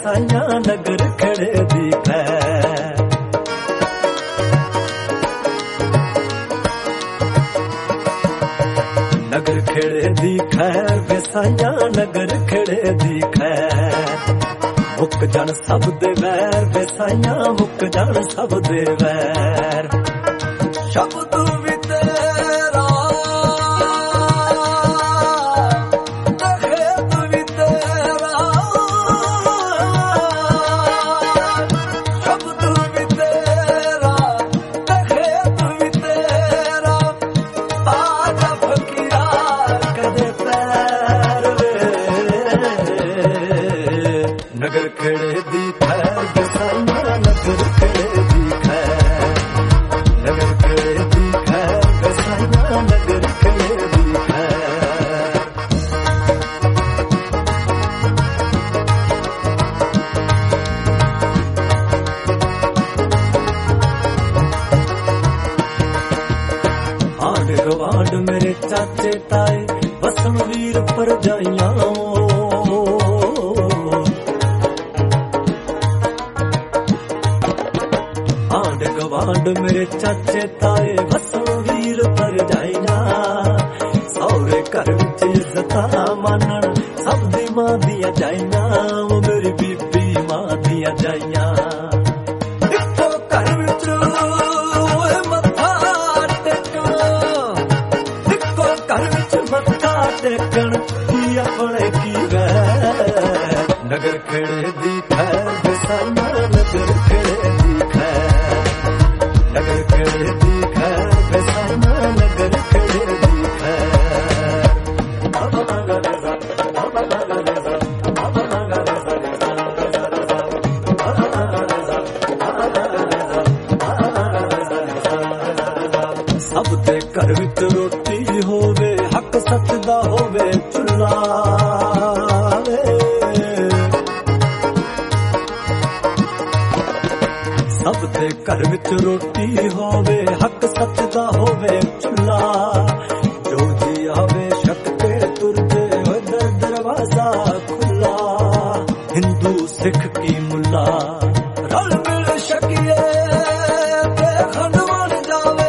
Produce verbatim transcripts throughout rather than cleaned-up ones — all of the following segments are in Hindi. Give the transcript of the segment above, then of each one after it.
बेसाइया नगर खड़े दी खैर। नगर खड़े दी खैर बेसाइया नगर खड़े दी खैर। मुक जान सब दे वैर बेसाइया मुक जान सब दे वैर। शब्द भी तेरा खेत भी तेरा शब्द भी तेरा खेत भी तेरा ताजा फकीरा कदे पैर नगर खड़े दी खैर बेसाइया नगर खड़े दी खैर। नगर खड़े दी खैर बेसाइया नगर खड़े दी खैर। आंड गवांड मेरे चाचे ताए बसन वीर पर जाइया। आंड गवांड मेरे चाचे ताए बसन वीर पर जाइना। सौरे घर विच इज्जत मानण सब दी मां दिया जाइना। वो मेरी बीबी मां दिया जाइया। इक्को घर विच मत्था टेकण इक्को घर विच मत्था टेकण की अपने की वैर। नगर खड़े दी खैर बेसाइया नगर खड़े दी खैर। नगर खड़े दी खैर बेसाइया नगर खड़े दी खैर। सब दे घर विच रोटी होवे हक सच दा होवे चुल्ला। सब दे घर विच रोटी होवे हक सच दा होवे चुल्ला। जो जी आवे शक के तुर जे दर दरवाजा खुला। हिंदू सिख की मुल्ला रल मिल शकिए ते खंड बन जावे।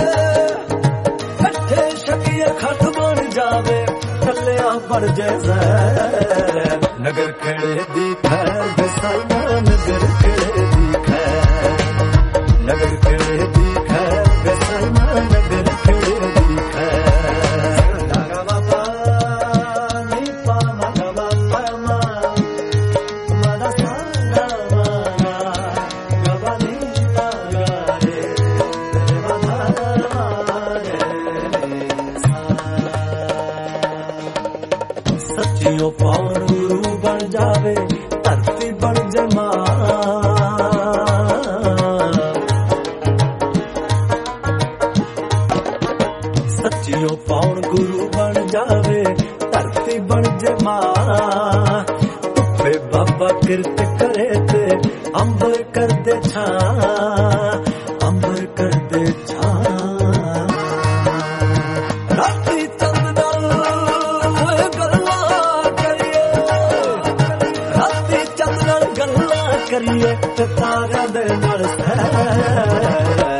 कट्ठे शकिए खंड बन जावे कलिया बन जाए। नगर खड़े दी खैर बेसाइया नगर खड़े दी खैर। नगर खड़े दी खैर बेसाइया नगर खड़े दी खैर। नागा बाबा नी पा मगा बाबा मा मदा सा मा गबा नी गा रे बधा रे सा। सच्चियों पावन गुरु बन जावे धरती बन जमा। सच्चियों पावन गुरु बन जावे धरती बन जमा। तुफे बाबा किरत करे ते अंबर कर दे छा अंबर कर दे छा। राती चंद नाल गल्ला करिए राती चंद नाल गल्ला करिए ते तारा दे नाल सैर।